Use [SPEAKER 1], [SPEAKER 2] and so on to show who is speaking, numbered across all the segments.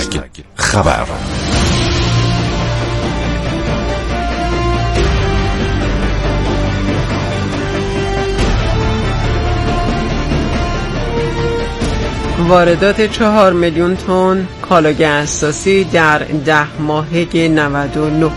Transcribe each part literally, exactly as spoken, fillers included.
[SPEAKER 1] خبر.
[SPEAKER 2] واردات چهار میلیون تن کالاگه اساسی در ده ماهه نود و نه.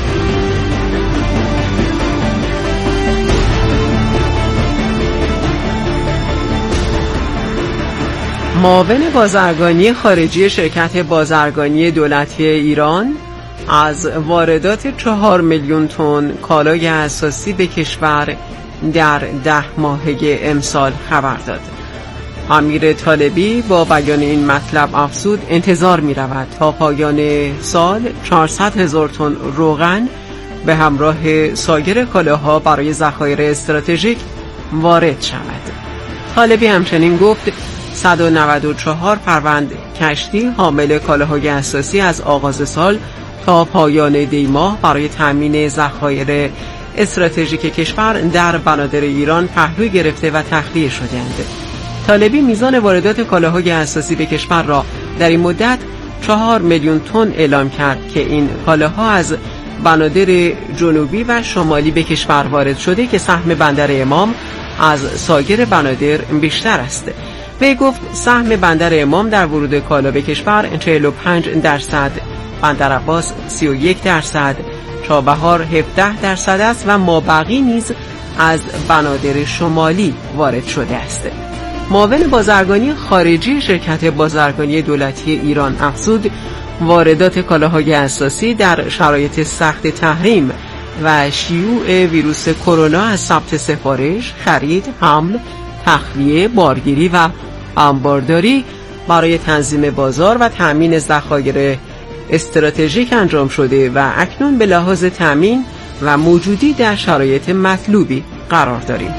[SPEAKER 2] معاون بازرگانی خارجی شرکت بازرگانی دولتی ایران از واردات چهار میلیون تن کالای اساسی به کشور در ده ماهه امسال خبر داد. امیر طالبی با بیان این مطلب افزود انتظار می رود تا پایان سال چهارصد هزار تن روغن به همراه سایر کالاها برای ذخایر استراتژیک وارد شود. طالبی همچنین گفت صد و نود و چهار فروند کشتی حامل کالاهای اساسی از آغاز سال تا پایان دی ماه برای تامین ذخایر استراتژیک کشور در بنادر ایران پهلو گرفته و تخلیه شده‌اند. طالبی میزان واردات کالاهای اساسی به کشور را در این مدت چهار میلیون تن اعلام کرد که این کالاها از بنادر جنوبی و شمالی به کشور وارد شده که سهم بندر امام از سایر بنادر بیشتر است. وی گفت سهم بندر امام در ورود کالا به کشور چهل و پنج درصد، بندر عباس سی و یک درصد، چابهار هفده درصد است و مابقی نیز از بنادر شمالی وارد شده است. معاون بازرگانی خارجی شرکت بازرگانی دولتی ایران افزود واردات کالاهای اساسی در شرایط سخت تحریم و شیوع ویروس کرونا از ثبت سفارش، خرید، حمل، تخلیه، بارگیری و انبارداری برای تنظیم بازار و تأمین ذخایر استراتژیک انجام شده و اکنون به لحاظ تأمین و موجودی در شرایط مطلوبی قرار داریم.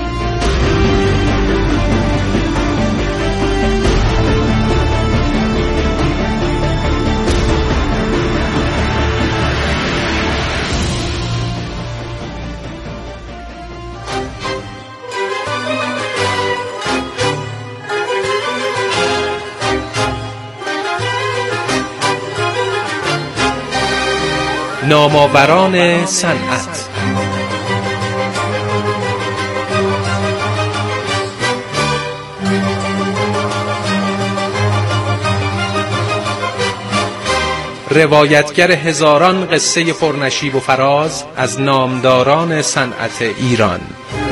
[SPEAKER 3] نامآوران صنعت. روایتگر هزاران قصه پرنشیب و فراز از نامداران صنعت ایران.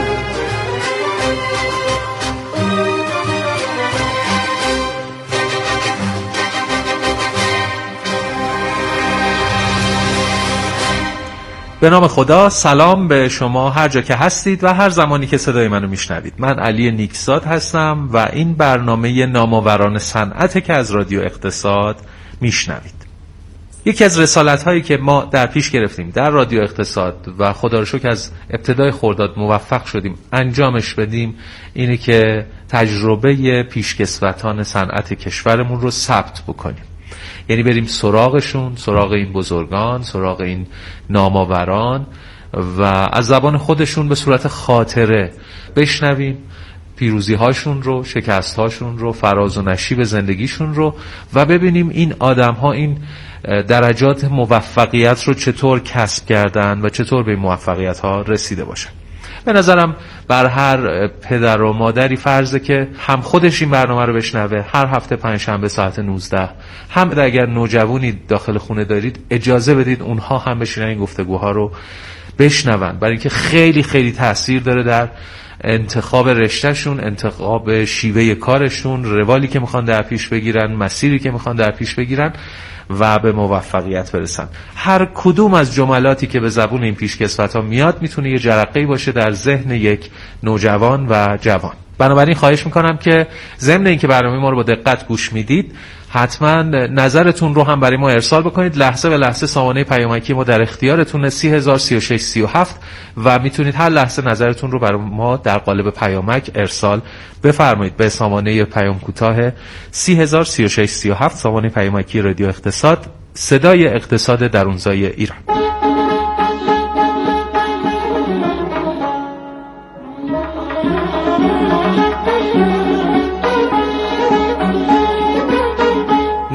[SPEAKER 3] به نام خدا، سلام به شما هر جا که هستید و هر زمانی که صدای منو میشنوید. من علی نیکزاد هستم و این برنامه نامآوران صنعت که از رادیو اقتصاد میشنوید. یکی از رسالت هایی که ما در پیش گرفتیم در رادیو اقتصاد و خدا رو شکر از ابتدای خرداد موفق شدیم انجامش بدیم اینه که تجربه پیشکسوتان صنعت کشورمون رو ثبت بکنیم. یعنی بریم سراغشون، سراغ این بزرگان، سراغ این نامآوران و از زبان خودشون به صورت خاطره بشنویم پیروزی هاشون رو، شکست هاشون رو، فراز و نشیب زندگیشون رو و ببینیم این آدم ها این درجات موفقیت رو چطور کسب کردن و چطور به موفقیت ها رسیده باشن. به نظرم بر هر پدر و مادری فرضه که هم خودش این برنامه رو بشنوه هر هفته پنجشنبه ساعت نوزده، هم اگر نوجوانی داخل خونه دارید اجازه بدید اونها هم بشینن این گفتگوها رو بشنون، برای اینکه خیلی خیلی تاثیر داره در انتخاب رشتهشون، انتخاب شیوه کارشون، روالی که میخوان در پیش بگیرن، مسیری که میخوان در پیش بگیرن و به موفقیت برسن. هر کدوم از جملاتی که به زبون این پیشکسوت‌ها میاد میتونه یه جرقه‌ای باشه در ذهن یک نوجوان و جوان. بنابراین خواهش میکنم که ضمن اینکه برنامه ما رو با دقت گوش میدید حتما نظرتون رو هم برای ما ارسال بکنید. لحظه به لحظه سامانه پیامکی ما در اختیارتونه سی هزار سی و شش سی و هفت و میتونید هر لحظه نظرتون رو برای ما در قالب پیامک ارسال بفرمایید به سامانه پیام کوتاه سی هزار سی و شش سی و هفت، سامانه پیامکی رادیو اقتصاد، صدای اقتصاد درونزای ایران.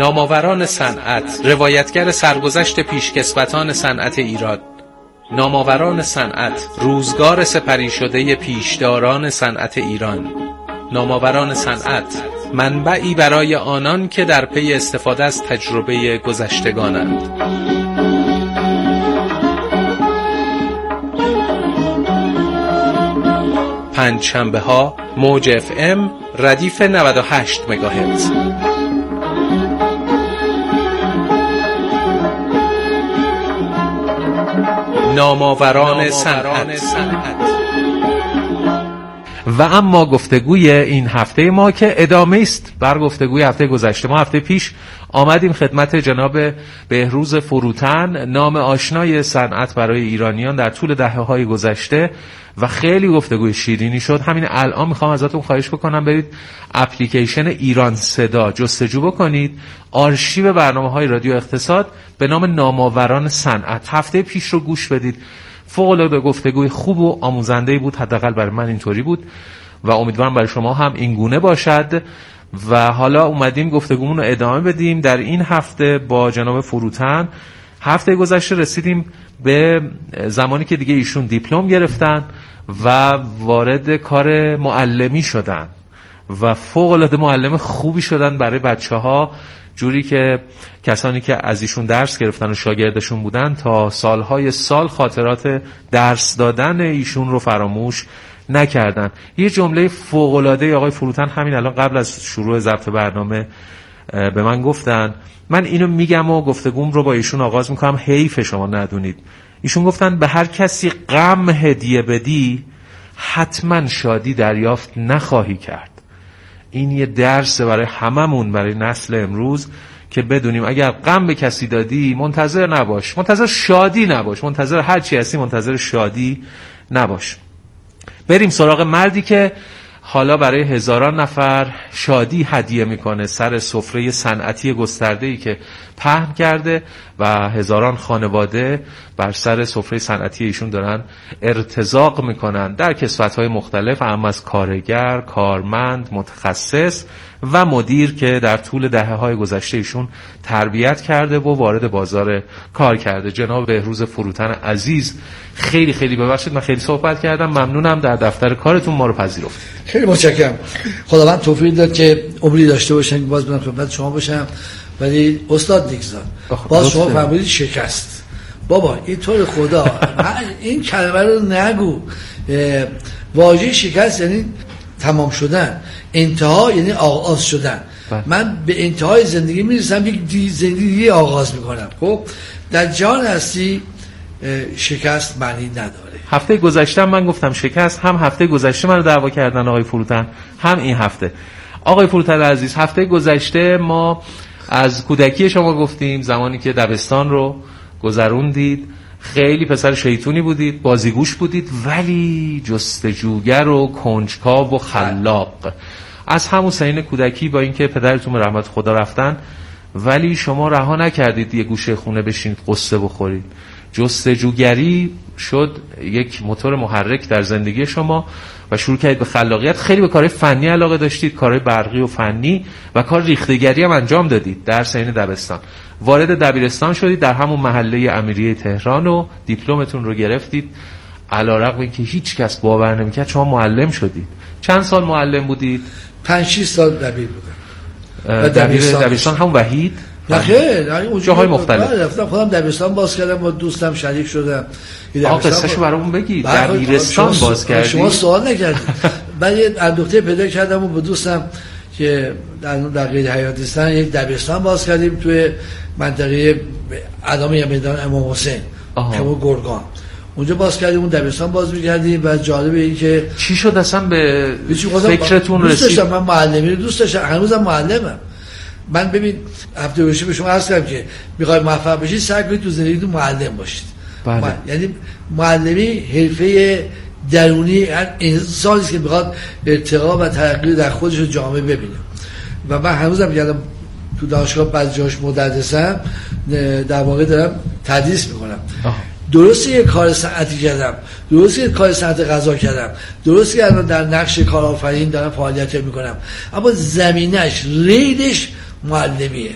[SPEAKER 3] نامآوران صنعت، روایتگر سرگذشت پیشکسوتان صنعت ایران. نامآوران صنعت، روزگار سپری شده پیشداران صنعت ایران. نامآوران صنعت، منبعی برای آنان که در پی استفاده از تجربه گذشتگانند. پنجشنبه ها موج اف ام ردیف نود و هشت مگاهرتز. نامآوران صنعت. و اما گفتگوی این هفته ما که ادامه است بر گفتگوی هفته گذشته. ما هفته پیش آمدیم خدمت جناب بهروز فروتن، نام آشنای صنعت برای ایرانیان در طول دهه‌های گذشته و خیلی گفتگوی شیرینی شد. همین الان میخوام ازتون خواهش بکنم برید اپلیکیشن ایران صدا جستجو بکنید، آرشیو برنامه‌های رادیو اقتصاد به نام نامآوران صنعت هفته پیش رو گوش بدید. فوق‌العاده گفتگوی خوب و آموزنده‌ای بود، حداقل برای من اینطوری بود و امیدوارم برای شما هم این گونه باشد. و حالا اومدیم گفتگومون رو ادامه بدیم در این هفته با جناب فروتن. هفته گذشته رسیدیم به زمانی که دیگه ایشون دیپلم گرفتن و وارد کار معلمی شدن و فوق‌العاده معلم خوبی شدن برای بچه‌ها، جوری که کسانی که از ایشون درس گرفتن و شاگردشون بودن تا سالهای سال خاطرات درس دادن ایشون رو فراموش نکردن. یه جمله فوق‌العاده آقای فروتن همین الان قبل از شروع ضبط برنامه به من گفتن، من اینو میگم و گفتگوم رو با ایشون آغاز میکنم، حیف شما ندونید. ایشون گفتن به هر کسی غم هدیه بدی حتما شادی دریافت نخواهی کرد. این یه درس برای هممون، برای نسل امروز که بدونیم اگر غم به کسی دادی منتظر نباش، منتظر شادی نباش، منتظر هر چی هستی منتظر شادی نباش. بریم سراغ مردی که حالا برای هزاران نفر شادی هدیه میکنه سر سفره صنعتی گسترده‌ای که پهن کرده و هزاران خانواده بر سر سفره صنعتی ایشون دارن ارتزاق میکنن در کسوت‌های مختلف، اما از کارگر، کارمند، متخصص و مدیر که در طول دهه‌های گذشته ایشون تربیت کرده و وارد بازار کار کرده. جناب بهروز فروتن عزیز، خیلی خیلی ببخشید من خیلی صحبت کردم، ممنونم در دفتر کارتون ما رو پذیرفتید.
[SPEAKER 1] خیلی متشکرم. خداوند توفیق داد که عمری داشته باشن که باز بدم خدمت شما باشم. ولی استاد نیکزاد باز شما فرمودید شکست. بابا این طور خدا این کلمه رو نگو. واژه شکست یعنی تمام شدن، انتها یعنی آغاز شدن. بله. من به انتهای زندگی میرسم، یک زندگی آغاز میکنم. خب در جهان هستی شکست معنی نداره.
[SPEAKER 3] هفته گذشته من گفتم شکست، هم هفته گذشته من رو دعوا کردن آقای فروتن، هم این هفته. آقای فروتن عزیز، هفته گذشته ما از کودکی شما گفتیم، زمانی که دبستان رو گذروندید، خیلی پسر شیطونی بودید، بازیگوش بودید، ولی جستجوگر و کنجکاو و خلاق. از همون سنین کودکی با اینکه پدرتون به رحمت خدا رفتن، ولی شما رها نکردید یه گوشه خونه بشینید قصه بخورید. جستجوگری شد یک موتور محرک در زندگی شما و شروع کردید به خلاقیت. خیلی به کارهای فنی علاقه داشتید، کارهای برقی و فنی و کار ریختگری هم انجام دادید. در سنین دبستان وارد دبیرستان شدید در همون محله امیریه تهران و دیپلمتون رو گرفتید. علیرغم اینکه هیچ کس باور نمی‌کرد شما معلم شدید. چند سال معلم بودید؟
[SPEAKER 1] پنج شش سال دبیر بودم.
[SPEAKER 3] دبیر دبیرستان هم وحید؟
[SPEAKER 1] نه خیر، اون
[SPEAKER 3] جاهای مختلف.
[SPEAKER 1] رفتم خودم دبیرستان باز کردم، با دوستم شریک شدم.
[SPEAKER 3] آقا قصه‌شو برامون بگید. دبیرستان باز کردی؟
[SPEAKER 1] شما سوال نکردید. بعد یه اندوخته پیدا کردم و با دوستم که در در غیر حیاتستان یک دبیرستان باز کردیم توی منطقه علامه میدان امام حسین که گرگان. اونجا باز کردیم، اون دبیرستان باز می‌کردیم و جالب این که
[SPEAKER 3] چی شد اصلا به فکرتون رسید؟
[SPEAKER 1] دوست داشتم، من معلمی رو دوست داشتم، هنوزم معلمم. من ببین هفته گذشته به شما عرض کردم که می‌خواید موفق بشید سعی کنید تو زندگیتون معلم باشید.
[SPEAKER 3] بله.
[SPEAKER 1] یعنی معلمی حرفه درونی هر انسانی است که می‌خواد ارتقا و ترقی در خودش و جامعه ببینه. و من هنوزم یادم تو دانشگاه بعضی جاش مدرسم، در واقع دارم تدریس می‌کنم. درسته یه کار صنعتی کردم، درسته یه کار صنعت غذا کردم، درسته که الان در نقش کارآفرین دارم فعالیت میکنم، اما زمینش ریدش معلمیه.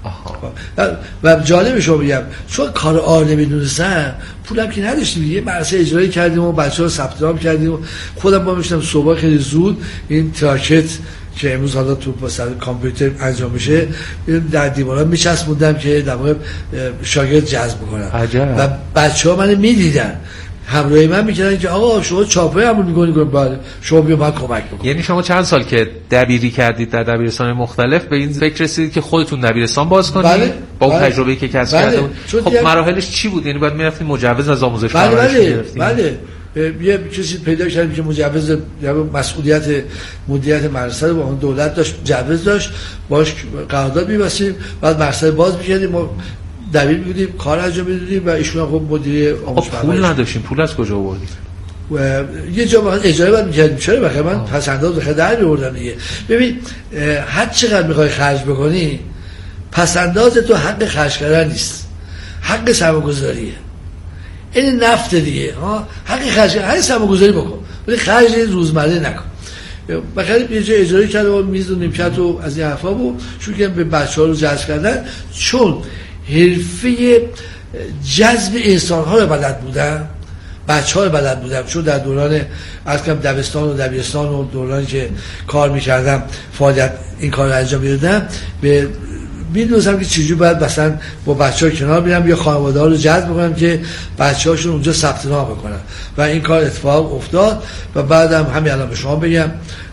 [SPEAKER 1] و, و جالب شما بگم چون کار آر نمیدونستم پولم که نداشتیم، یه مرسه اجرایی کردیم و بچه‌ها ثبت نام کردیم و خودم با میشتم صبح خیلی زود این تراکت که امروز حالا تو با کامپیوتر انجام میشه در دیوارا میچسبوندم که در واقع شاگرد جذب کنم و بچه‌ها منو میدیدن همراهی من میکردن که آقا شما چاپای همون میکنی کنیم بعد شما بیا من کمک بکن.
[SPEAKER 3] یعنی شما چند سال که دبیری کردید در دبیرستان مختلف به این فکر رسیدید که خودتون دبیرستان باز کنید؟
[SPEAKER 1] بله.
[SPEAKER 3] با اون
[SPEAKER 1] بله.
[SPEAKER 3] تجربه‌ای که کسب
[SPEAKER 1] بله.
[SPEAKER 3] کردید؟ خب
[SPEAKER 1] دیگه...
[SPEAKER 3] مراحلش چی بود؟ یعنی بعد میرفتید مجوز از آموزش
[SPEAKER 1] بله
[SPEAKER 3] پرورش
[SPEAKER 1] بله.
[SPEAKER 3] می‌گرفتید؟
[SPEAKER 1] بله یه کسی پیدا کردیم که مجوز یا مسئولیت مدیریت مدرسه رو با اون دولت داشت، مجوز داشت، باش قرارداد می‌بستیم، بعد مدرسه باز می‌کردیم و دبیر می‌بودیم، کار انجام می‌دادیم و ایشون خب مدیر آموزش
[SPEAKER 3] خب پول نداشتیم، پول از کجا آوردید؟
[SPEAKER 1] و یه جا مثلا اجاره باید می‌کردیم. چرا بخاطر من پس انداز بخاطر در می‌آوردم دیگه. ببین هر چقدر می‌خوای خرج بکنی پس انداز تو حق خرج کردن نیست، حق سرمایه‌گذاریه. این نفت دیگه ها، حق خرج هر سرمایه‌گذاری بکن ولی خرج روزمره نکن. بخاطر یه جا اجاره کرد و میز و نیمکت و از این حرفا بود شروع کردن به بچه‌ها رو جذب کردن چون حرفه جذب انسان‌ها رو بلد بودن، بچه‌ها رو بلد بودم چون در دوران از کم دبستان و دبیرستان و دورانی که کار می‌کردم فعالیت این کار رو انجام می‌دادم به می‌دونستم که چجوری باید مثلا با بچه‌ها کنار بیام یا خانواده‌ها رو جذب کنم که بچه‌هاشون اونجا ثبت نام بکنن و این کار اتفاق افتاد و بعدم همین الان به شما بگم،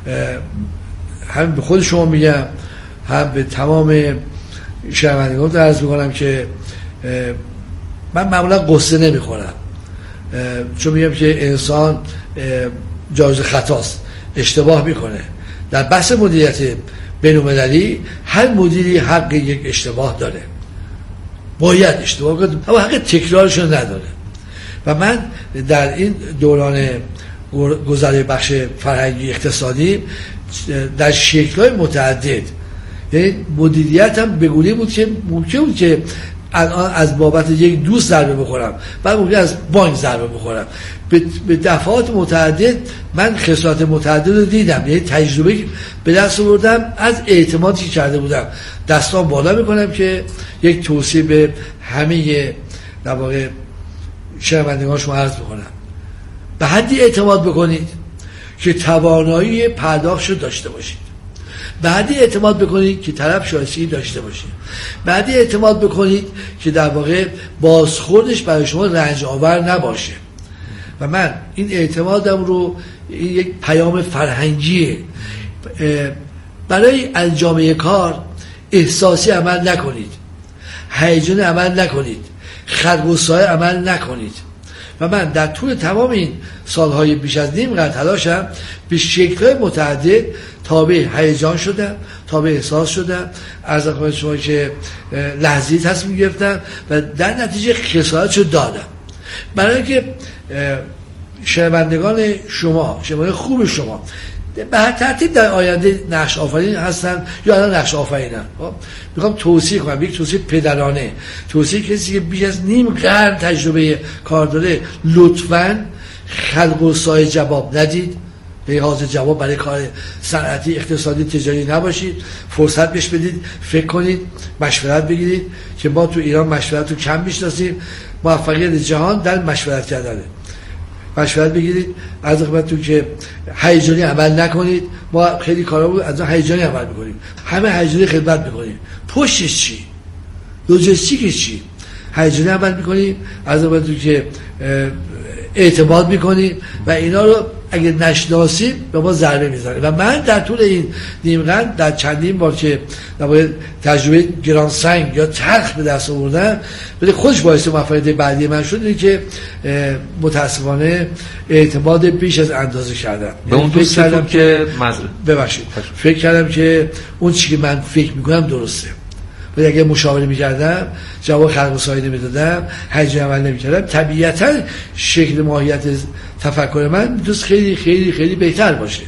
[SPEAKER 1] هم به خود شما میگم هم به تمام شنوندگان عرض می‌کنم که من معمولا قصه نمی‌خورم چون میگم که انسان جایز خطاست، اشتباه میکنه. در بحث مدیریت بین‌المللی هر مدیری حق یک اشتباه داره، باید اشتباه کنه اما حق تکرارش نداره و من در این دوران گذر بخش فرهنگی اقتصادی در شکل‌های متعدد یعنی مدیریت هم بگونی بود که ممکن بود که الان از بابت یک دوست ضربه بخورم بعد ممکن از بانک ضربه بخورم. به دفعات متعدد من خسارات متعدد رو دیدم، یعنی تجربه به دست آوردم از اعتمادی که کرده بودم. دستان بالا میکنم که یک توصیه به همه در واقع شنوندگان شما عرض بکنم، به حدی اعتماد بکنید که توانایی پرداختش داشته باشید، بعدی اعتماد بکنید که طرف شایستگی داشته باشید، بعدی اعتماد بکنید که در واقع بازخوردش برای شما رنج آور نباشه و من این اعتمادم رو این یک پیام فرهنگیه. برای انجام کار احساسی عمل نکنید، هیجان عمل نکنید، خرگوسای عمل نکنید و من در طول تمام این سالهای بیش از نیم قرن تلاشم به شکل‌های متعدد تابع هیجان شدم، تابع احساس شدم، عرض خدمت شما که لحظه‌ای تصمیم گرفتم و در نتیجه خسارتشو دادم برای اینکه شنوندگان شما، شنوندگان خوب شما به هر ترتیب در آینده نقش آفرین هستن یا الان نقش آفرینن. میخوام توصیه کنم، یک توصیه پدرانه، توصیه کسی که بیش از نیم قرن تجربه کار داره، لطفاً خلق و سایه جواب ندید، به حاضر جواب برای کار صنعتی اقتصادی تجاری نباشید، فرصت بهش بدید، فکر کنید، مشورت بگیرید که ما تو ایران مشورت رو کم میشناسیم. موفقیت جهان در مشورت کردنه. مشورت بگیرید، از خدمتتون که هیجانی عمل نکنید. ما خیلی کارا بود از هیجانی عمل می‌کنیم، همه هیجانی خدمت می‌کنیم، پشتش چی؟ لوجستیکش چی؟ هیجانی عمل می‌کنیم، از خدمتتون که اعتماد می‌کنیم و اینا رو اگه نشناسیم به ما ضربه میزنه و من در طول این نیم قرن در چندین بار که نباید تجربه گران سنگ یا تلخ به دست آوردم ولی خودش باعث موفقیت بعدی من شد اینه که متاسفانه اعتماد بیش از اندازه کردم
[SPEAKER 3] به اون دوست کردم که مزرعه
[SPEAKER 1] ببخشید فکر کردم که اون چیزی که من فکر میکنم درسته ولی اگه مشاوره میکردم جواب خلق و سایه نمیدادم، هیجان عمل نمیکردم، طبیعتا شکل ماهیت تفکر من دوست خیلی خیلی خیلی بهتر باشه.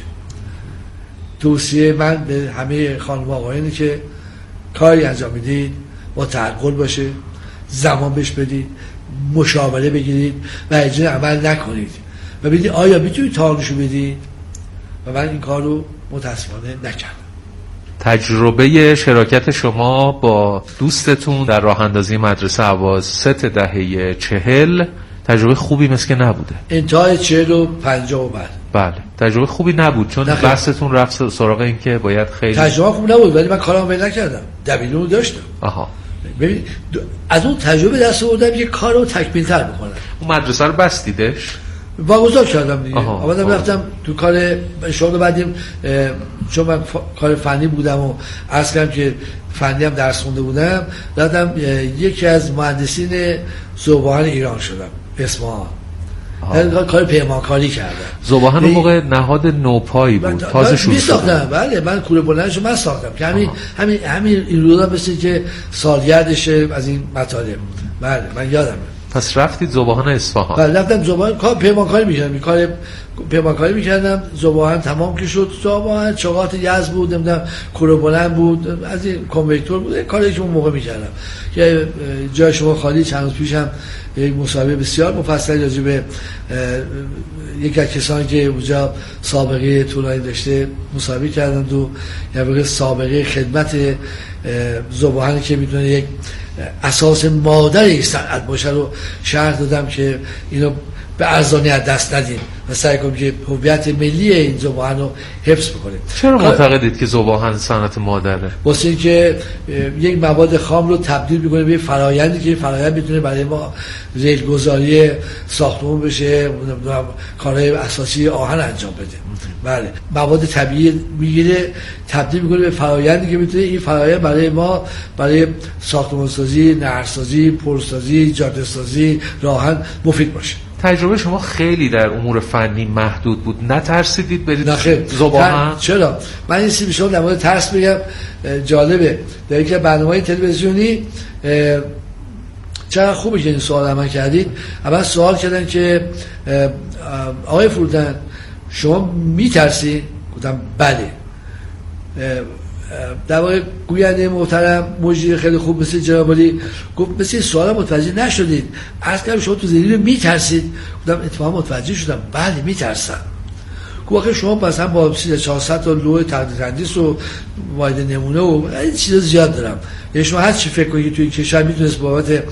[SPEAKER 1] توصیه من به همه خانم و آقایانی که کاری انجام میدید با تعقل باشه، زمان بهش بدید، مشاوره بگیرید و هیجان عمل نکنید و ببینید آیا میتونید تانشو بدید و من این کار رو متاسفانه نکردم.
[SPEAKER 3] تجربه شراکت شما با دوستتون در راه اندازی مدرسه اواسط دهه چهل تجربه خوبی مثل که نبوده.
[SPEAKER 1] انتهای چهل و پنجاه و بعد
[SPEAKER 3] بله تجربه خوبی نبود، چون بحثتون رفت سراغ این که باید خیلی
[SPEAKER 1] تجربه خوب نبود، ولی من کارم ول نکردم، دبیرون رو داشتم.
[SPEAKER 3] آها.
[SPEAKER 1] ببین از اون تجربه دست آوردم که کارو تکمیل تر بکنم.
[SPEAKER 3] اون مدرسه رو بستیدش؟
[SPEAKER 1] واگذار کردم دیگه. آمدم رفتم تو کار شغل بعدیم، چون من کار فنی بودم و عرض کردم که فنی هم درس خونده بودم، رفتم یکی از مهندسین ذوباهن ایران شدم، اصفهان. کار پیمانکاری کردم.
[SPEAKER 3] ذوباهن اون موقع نهاد نوپایی بود، تازه شروع
[SPEAKER 1] شد. بله من کوره بلندشو من ساختم که همین همین همین این روزا مثل که سالگردشه از این مطالب. بله من یادمه.
[SPEAKER 3] پس رفتید ذوباهن اصفهان؟
[SPEAKER 1] بله رفتم ذوباهن، کار پیمانکاری می‌کردم، کار پیمانکاری می‌کردم. ذوباهن تمام که شد، ذوباهن چاقات یز بود، نمیدونم کوره بلند بود، از این کنوکتور بود، کاری که اون موقع می‌کردم. که جای شما خالی، چند روز پیشم یک مصاحبه بسیار مفصلی راجع به یک از کسانی که اونجا سابقه طولانی داشته مصاحبه کردن، تو یعنی سابقه خدمت ذوباهن که میتونه یک اساس مادر این صنعت باشه رو شرح دادم که اینو به ارزانی از دست ندیم و سعی کنیم که هویت ملی این ذوباهن رو حفظ بکنیم.
[SPEAKER 3] چرا معتقدید که ذوباهن صنعت مادره؟
[SPEAKER 1] واسه این که یک مواد خام رو تبدیل می‌کنه به فرآیندی که فرآیند میتونه برای ما ریل‌گذاری ساختمون بشه، کارهای اساسی آهن انجام بده. بله مواد طبیعی میگیره تبدیل میکنه به فرآیندی که میتونه این فرآیند برای ما برای ساختمانسازی، نهرسازی، پلسازی، جاده‌سازی، راهن مفید باشه.
[SPEAKER 3] تجربه شما خیلی در امور فنی محدود بود، نترسیدید برید ذوباهن؟
[SPEAKER 1] چرا؟ من این سی بیشتر در مورد ترس بگم. جالبه در یک برنامه تلویزیونی چقدر خوبه که این سوال من کردید. اول سوال کردن که آقای فروتن شما میترسی؟ گفتم بله. در واقع گوینده محترم مجری خیلی خوب مثل جناب علی گفت مثل سوال متوجه نشدید، عرض کردم شما تو ذهنی میترسید؟ گفتم اتفاقا متوجه شدم، بله میترسم. گفت آخه شما مثلا با چهارصد تا لوح تقدیر تندیس و واحد نمونه و این چیزا زیاد دارم، یعنی شما هر چی فکر کنید توی کشور میتونست بابت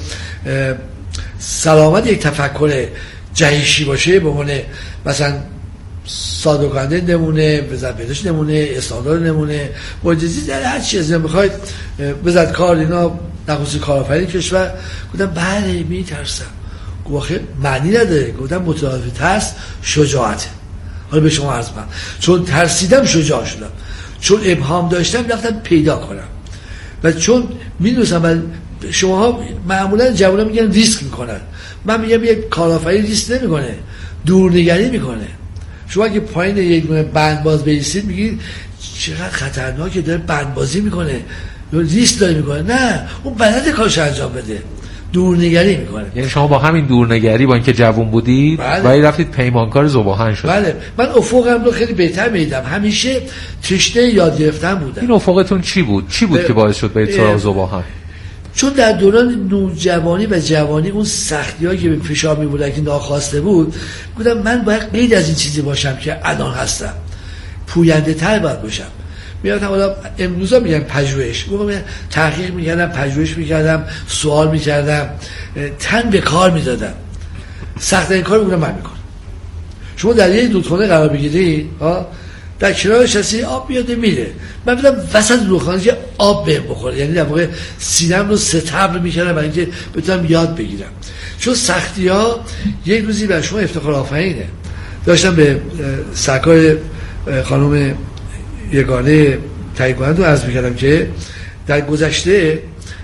[SPEAKER 1] سلامت یک تفکر جهشی باشه، به عنوان مثلا صادقانه نمونه، بزد پیداش نمونه، استاندار نمونه، معجزه‌ای در هر چیزی میخواید بزد کار اینا نخصوص کارآفرین کشور. گفتم بله میترسم. گفت آخه معنی نداره. گفتم مترادف ترس شجاعته. حالا به شما عرض کنم چون ترسیدم شجاع شدم، چون ابهام داشتم رفتم پیدا کنم، و چون میدونستم شماها معمولا جوونا میگن ریسک میکنن، من میگم یک کارآفرین ریسک نمیکنه، دورنگری میکنه. شما اگه پایین یک دونه بندباز بیستید میگید چقدر خطرناکه داره بندبازی میکنه، ریسک داره میکنه. نه، اون بلد کارش انجام بده، دورنگری میکنه.
[SPEAKER 3] یعنی شما با همین دورنگری با اینکه جوون بودید
[SPEAKER 1] بله.
[SPEAKER 3] ولی رفتید پیمانکار ذوباهن شد.
[SPEAKER 1] بله من افقم رو خیلی بهتر میدیدم، همیشه تشنه یاد گرفتن بودم.
[SPEAKER 3] این افقتون چی بود؟ چی بود ب... که باعث شد برید سراغ ذوباهن؟
[SPEAKER 1] چون در دوران نوجوانی و جوانی اون سختی‌هایی که به فشار می‌بردن که ناخواسته بود، گفتم من باید غیر از این چیزی باشم که الان هستم، پوینده‌تر باید باشم. میادم حالا امروزا میگن پژوهش، گفتم تحقیق می‌کردم، پژوهش می‌کردم، سوال می‌کردم، تن به کار می‌دادم. سخت‌ترین کاری بودم من می‌کنم. شما در یه دودخانه قرار بگیرید، ها در کنارش هستی آب میاد میره، من بدم وسط رودخانه که آب بهم بخوره، یعنی در واقع سینم رو ستبر میکردم برای اینکه بتونم یاد بگیرم. چون سختی ها یک روزی بر شما افتخار آفرینه. داشتم به سرکار خانم یگانه تایید کننده عرض میکردم که در گذشته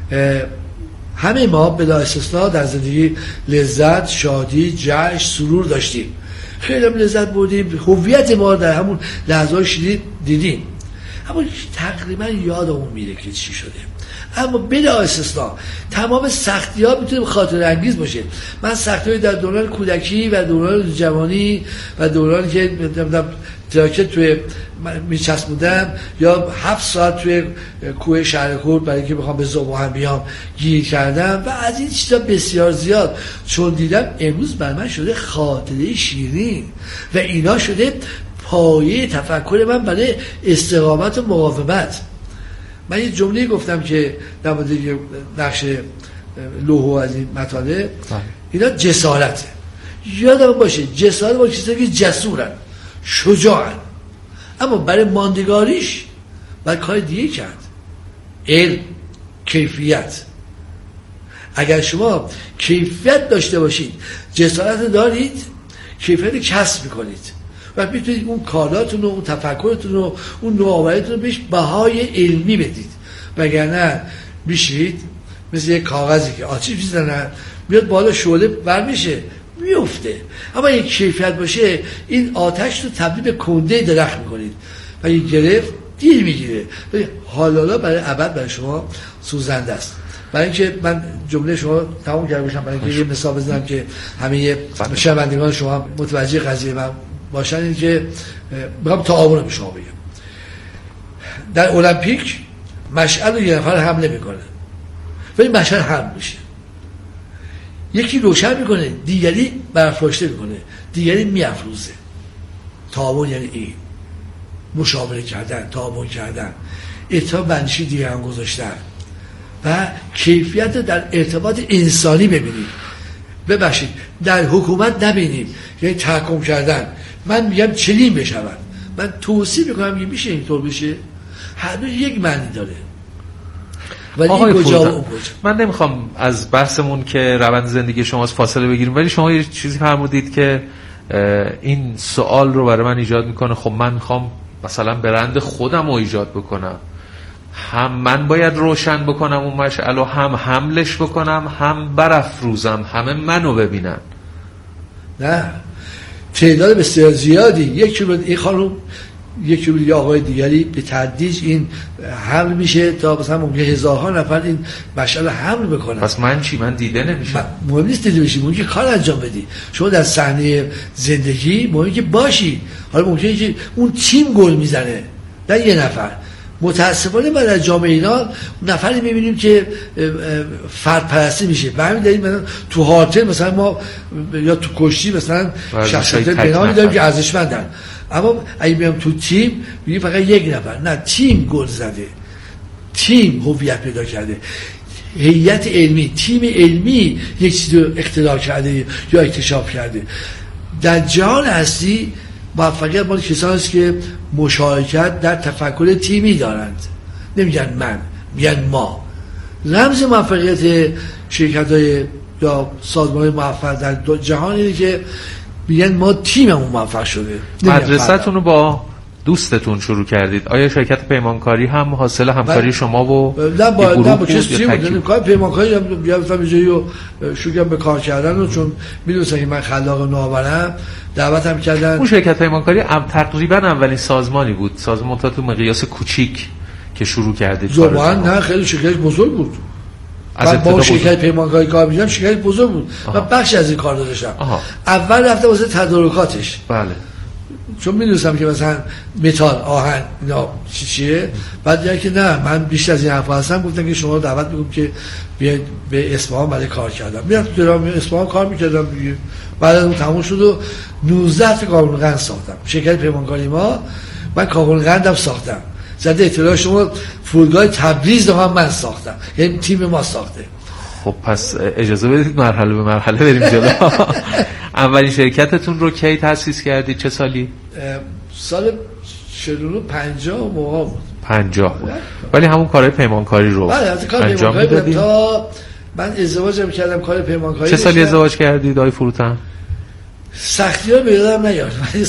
[SPEAKER 1] همه ما بلا استثنا در زندگی لذت، شادی، جشن، سرور داشتیم، خیلی هم لذت بردیم، هویت ما در همون لحظه‌های شدید دیدیم، اما تقریبا یادمون میره که چی شده. اما بلا استثنا تمام سختی‌ها میتونه خاطر انگیز باشه. من سختی‌های در دوران کودکی و دوران جوانی و دورانی که تراکت توی میچسبوندم یا هفت ساعت توی کوه شهرخورد برای اینکه بخوام به ذوباهن بیام گیر کردم و از این چیزا بسیار زیاد چون دیدم، امروز بر من شده خاطره شیرین و اینا شده پایه تفکر من برای استقامت و مقاومت. من یه جمله گفتم که در مورد نقش لوح از این مطالب، اینا جسارته. یادم باشه جسارت با کسایی که جسورن، شجاعن، اما برای ماندگاریش باید کار دیگه کرد. علم، کیفیت. اگر شما کیفیت داشته باشید، جسارت دارید، کیفیت کسب میکنید و میتونید اون کاراتون و اون تفکرتون و اون نوآوریتون رو بهش بهای علمی بدید. وگرنه میشید مثل یک کاغذی که آتیش میزنن میاد بالا، شعله بر میشه میفته. اما یک کیفیت باشه، این آتش رو تبدیل به کنده درخت میکنید و یک گرفت دیر میگیره، ولی حالا برای ابد برای شما سوزنده است. برای اینکه من جمله شما تمام کرده باشم، برای اینکه یه مثال بزنم که همه شنوندگان شما متوجه قضیه من باشن، این که میخوام تعاون رو به شما بگم. در المپیک مشعل رو یه نفر حمله میکنه ولی مشعل حمل میشه، یکی روشن میکنه، دیگری برافراشته میکنه، دیگری میافروزه. تعاون یعنی این مشاوره کردن، تعاون کردن، اتفاق بندشی دیگه هم گذاشتن و کیفیت در ارتباط انسانی ببینید. ببخشید در حکومت نبینیم یعنی تحکم کردن. من میگم چنین بشود، من توصیه میکنم که میشه اینطور بشه، هر دو یک معنی داره.
[SPEAKER 3] آقای فروتن، من نمیخوام از بحثمون که روند زندگی شماست فاصله بگیریم، ولی شما یه چیزی فرمودید که این سوال رو برای من ایجاد میکنه. خب من میخوام مثلا برند خودم رو ایجاد بکنم، هم من باید روشن بکنم اون مشعل، هم حملش بکنم، هم برافروزم، همه منو ببینن.
[SPEAKER 1] نه، تعداد بسیار زیادی، یک کیلو این خانم، یک کیلو یا آقای دیگری به تدریج این حمل میشه تا مثلا ممکنه هزارها نفر این مشعل حمل بکنن.
[SPEAKER 3] پس من چی؟ من دیده نمیشم.
[SPEAKER 1] مهم نیست دیده بشی، مهم که کار انجام بدی. شما در صحنه زندگی مهم که باشی. حالا ممکنه که اون تیم گل میزنه در یه نفر، متاسفانه بعد از جامعه ایران نفری میبینیم که فرد پرستی میشه. به همین دلیل مثلا تو هارتل مثلا ما یا تو کشتی مثلا شخصیت بنامی داریم که ارزشمندن، اما اگه میام تو تیم میگیم فقط یک نفر. نه، تیم گل زده، تیم هویت پیدا کرده، هیئت علمی، تیم علمی یک چیزی رو اختراع کرده یا اکتشاف کرده. در جهان هستی موفقیت مال کسانی است که مشارکت در تفکر تیمی دارند. نمیگن من، میگن ما. رمز موفقیت شرکت‌های یا سازمان‌های موفق در جهان اینه که میگن ما تیممون موفق شده.
[SPEAKER 3] مدرسه‌تون رو با دوستتون شروع کردید. آیا شرکت پیمانکاری هم حاصل همکاری شما و
[SPEAKER 1] نه با نه با کسی بود؟ کار پیمانکاری هم بیافتم یه جایی رو شروع به کار کردن و چون میدونستن که من خلاق نوآورم دعوتم کردن.
[SPEAKER 3] اون شرکت پیمانکاری تقریبا اولین سازمانی بود، سازمان تا تو مقیاس کوچیک که شروع کردید.
[SPEAKER 1] زبان نه، خیلی شرکت بزرگ بود. من با شرکت پیمانکاری کار می‌کردم، شرکت بزرگ بود و بخش از این کار داشتم. اول رفتم واسه تدارکاتش.
[SPEAKER 3] بله.
[SPEAKER 1] چون می‌دونستم که مثلا متال، آهن اینا چی چیه. بعد دیدم که نه، من بیشتر از این حرفا هستم. گفتن که شما دعوت می‌کنم که بیاید به اصفهان برای کار کردم. میرم تو درام اصفهان کار می‌کردم دیگه. بعد از اون تموم شد و نوزده تا کارخونه قند ساختم. شرکت پیمانکاری ما، من کارخونه قندم ساختم. زده اطلاع شما فرودگاه تبریز رو هم من ساختم، یعنی تیم ما ساخته.
[SPEAKER 3] خب پس اجازه بدید مرحله به مرحله بریم جلو. اولین شرکتتون رو کی تأسیس کردید؟ چه سالی؟
[SPEAKER 1] سال چهل و پنجاه موقع بود.
[SPEAKER 3] پنجاه بود. ولی همون کارهای پیمانکاری رو انجام میدادید؟
[SPEAKER 1] تا من ازدواجم کردم کار پیمانکاری.
[SPEAKER 3] چه سالی ازدواج کردید آقای فروتن؟
[SPEAKER 1] سختی ها بیادم نیاد،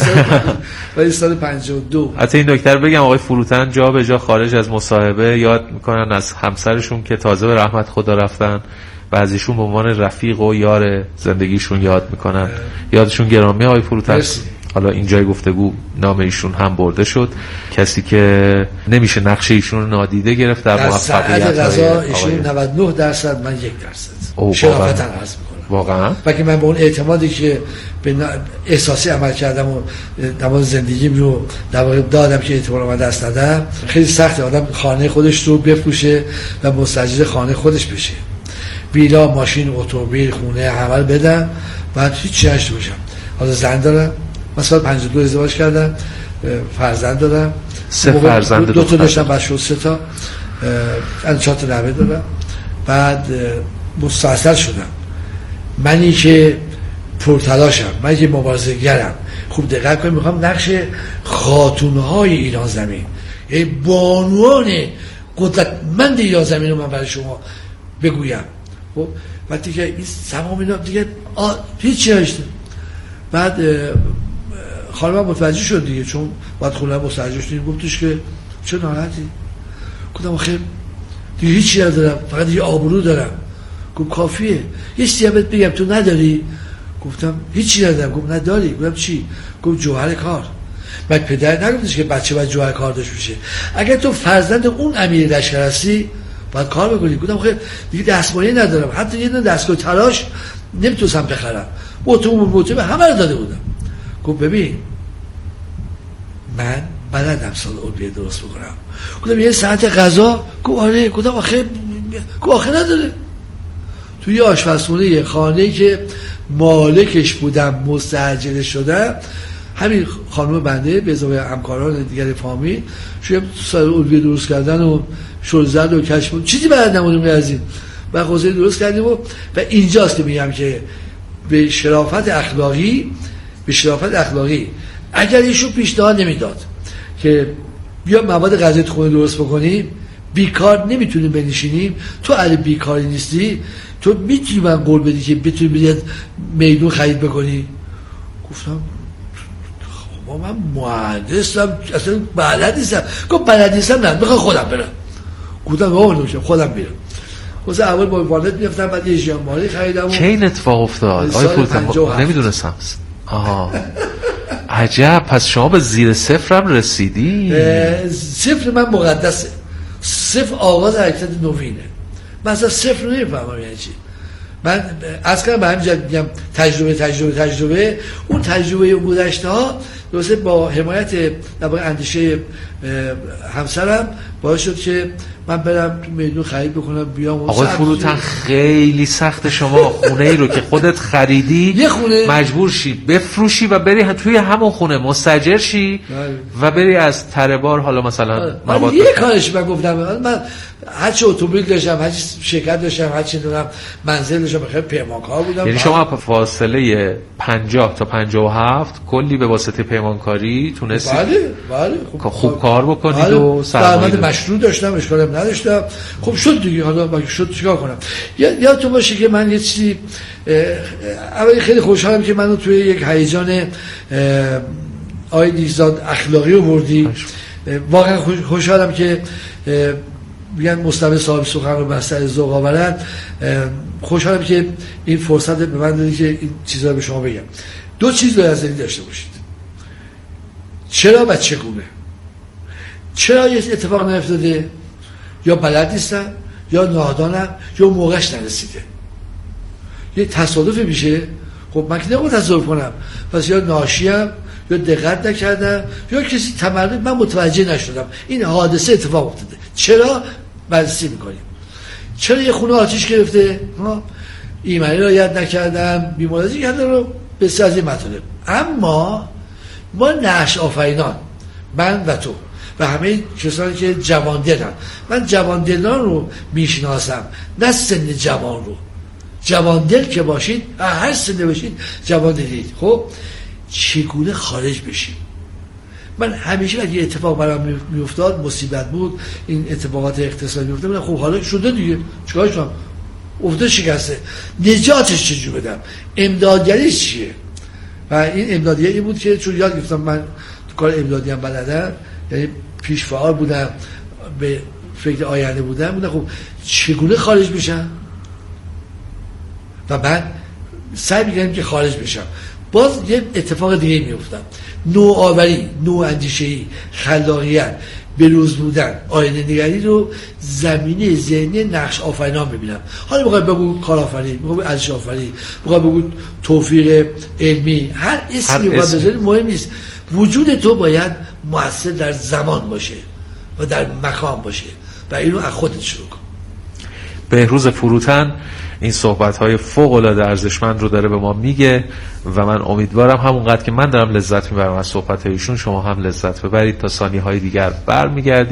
[SPEAKER 1] ولی سال پنجاه و دو.
[SPEAKER 3] حتی این دکتر بگم آقای فروتن جا به جا خارج از مصاحبه یاد میکنن از همسرشون که تازه به رحمت خدا رفتن، بعضیشون به عنوان رفیق و یار زندگیشون یاد میکنن. یادشون گرامی آقای فروتن. حالا اینجای گفتگو نام ایشون هم برده شد، کسی که نمیشه نقش ایشون رو نادیده گرفت در موفقیت های
[SPEAKER 1] ایشون. نود و نه درصد من یک درصد شرافتا عرض میکنم
[SPEAKER 3] واقعا.
[SPEAKER 1] و که من به اون اعتمادی که به احساسی عمل کردم و در زندگیم رو در واقع دادم که اعتبار من دست ندم. خیلی سخته آدم خانه خودش رو بفروشه و مستاجر خانه خودش بشه، ویلا، ماشین، اتومبیل، خونه همه رو بدم بعد هیچ چیزی نشته باشم. حالا زن دارم، مثلا پنجاه و دو ازدواج کردم، فرزند دارم،
[SPEAKER 3] سه فرزند
[SPEAKER 1] دو تا داشتم بچه‌ها سه تا. انشات نوه دارم، بعد مستاصل شدم. منی که پرتلاشم، منی که مبارزه‌گرم. خوب دقت کنید، میخوام نقش خاتون‌های ایران زمین، یعنی بانوان قدرتمند ایران زمین رو من برای شما بگویم. خب وقتی که این تمام اینا دیگه هیچی نشده، بعد خانمم متوجه شد دیگه، چون بعد خونم مستاجر شدیم، گفتش که چه ناراحتی؟ گفتم آخه دیگه هیچی ندارم، فقط یه آبرو دارم. گفت کافیه، یه چیزی بهت بگم تو نداری؟ گفتم هیچی ندارم. گفت نداری؟ گفتم چی؟ گفت جوهر کار. من پدر نگفتش که بچه باید جوهر کار داشته باشه. اگر تو فرزند اون امیر لشکر هستی باید کار بکنی. گفتم آخه دیگه دستمایه ندارم، حتی یه دونه دستگاه تراش نمیتونستم بخرم، اتومبیل موتور همه رو داده بودم. گفت ببین من بلدم سال اولویه درست بکنم. گفتم یه ساعت غذا؟ گفت آره. گفتم آخه گفت آخه نداره. توی آشپزخونه یه خانه‌ای که مالکش بودم مستاجر شدم، همین خانم بنده به اضافه همکاران دیگر فامیل شویم سال اولویه درست کردن و شلزد و کشف چیزی بلد نمودیم از این و حوزه درست کردیم. و, و اینجاست که میگم که به شرافت اخلاقی به شرافت اخلاقی اگر ایشون پیشنهاد نمیداد که بیا مواد غذایی تو خونه درست بکنیم، بیکار نمیتونیم بنشینیم، تو اگه بیکاری نیستی تو میتونی من قول بدی که بتونی بیاد میدون خرید بکنی. گفتم خب من مهندسم اصلا بلد نیستم. گفت بلد نیستم نه میخوام خودم برم. گفتم آقا نمیشه خودم میرم. واسه اول با والد میافتم، بعد یه ژاماری خریدم.
[SPEAKER 3] چه این اتفاق افتاد؟ آقای فروتن نمیدونستم. آها عجب، پس شما به زیر صفر هم رسیدی؟
[SPEAKER 1] صفر من مقدسه، صفر آغاز حرکت نوینه. من اصلا صفر نمیفهمم یعنی چی. من از کنم به همین میگم تجربه تجربه تجربه اون تجربه اون گذشته ها درسته با حمایت در اندیشه همسرم باعث شد که من برم تو میدون خرید بکنم بیام.
[SPEAKER 3] آقای فروتن خیلی سخت شما خونه ای رو که خودت خریدی
[SPEAKER 1] یه خونه
[SPEAKER 3] مجبور شی بفروشی و بری توی همون خونه مستاجر شی و بری از تره بار حالا مثلا
[SPEAKER 1] من یه کارش من گفتم من هرچی اتومبیل داشتم، هرچی شرکت داشتم، هرچی دارم منزل داشتم، بخیر پیمانکار بودم.
[SPEAKER 3] یعنی شما فاصله پنجاه تا پنجاه و هفت کلی به واسطه پیمانکاری تونستی
[SPEAKER 1] بله بله
[SPEAKER 3] خوب, خوب کار بکنید بله. و
[SPEAKER 1] درآمد مشروع داشتم، اشکالم نداشتم. خب شد دیگه، حالا باید شد چیکار کنم. یادتون باشه که من یه چیزی اولی خیلی خوشحالم که منو توی یک هیجان آقای نیکزاد اخلاقی آوردی. واقعا خوشحالم که میگن مصطفی صاحب سخن رو بستر ذوق آورد. خوشحالم که این فرصت به من دادی که این چیزا رو به شما بگم. دو چیز رو از این داشته باشید، چرا و چگونه. چرا یه اتفاق نیفتاده؟ یا بلد نیستم، یا نادانم، یا موقعش نرسیده. یه تصادف میشه، خب من که نمیخوام تصادف کنم، پس یا ناشیم یا دقت نکردم یا کسی تمرد من متوجه نشدم این حادثه اتفاق افتاده. چرا بررسی میکنیم؟ چرا یه خونه آتیش گرفته؟ ایمنی رو یاد نکردم، بیمارزی کردم رو بسیار از این مطالب. اما ما نعش آفرینان، من و تو و همه کسانی که جوان دلن، من جوان دلان رو میشناسم نه سن جوان رو. جوان دل که باشید هر سن باشید جوان دلید. خب چگونه خارج بشیم؟ من همیشه اگه اتفاق برام میافتاد مصیبت بود، این اتفاقات اقتصادی میافتاد، من خب حالا شده دیگه چیکارش کنم؟ افتاد شکسته، نجاتش چجوری بدم؟ امدادگریش چیه؟ و این امدادگری بود که چون یاد گرفتم من تو کار امدادی هم بلدم، یعنی پیش فعال بودم، به فکر آینده بودم بودم خب چگونه خارج بشم؟ و بعد سعی می‌کردم که خارج بشم. باز یه اتفاق دیگه میافتم، نوآوری، نواندیشی، خلاقیت، بروز بودن، آینده نگری رو زمینه ذهنی نقش آفرینان میبینم. حالا بخوای بگو کارآفرین، بگو ارزش آفرین، بخوای بگو توفیق علمی، هر اسمی رو بذاری مهم نیست. وجود تو باید مؤثر در زمان باشه و در مکان باشه و اینو از خودت شروع کن.
[SPEAKER 3] بهروز فروتن این صحبت‌های فوق‌العاده ارزشمند رو داره به ما میگه و من امیدوارم همونقدر که من دارم لذت میبرم از صحبت‌های ایشون شما هم لذت ببرید. تا ثانیه‌های دیگر برمیگردیم.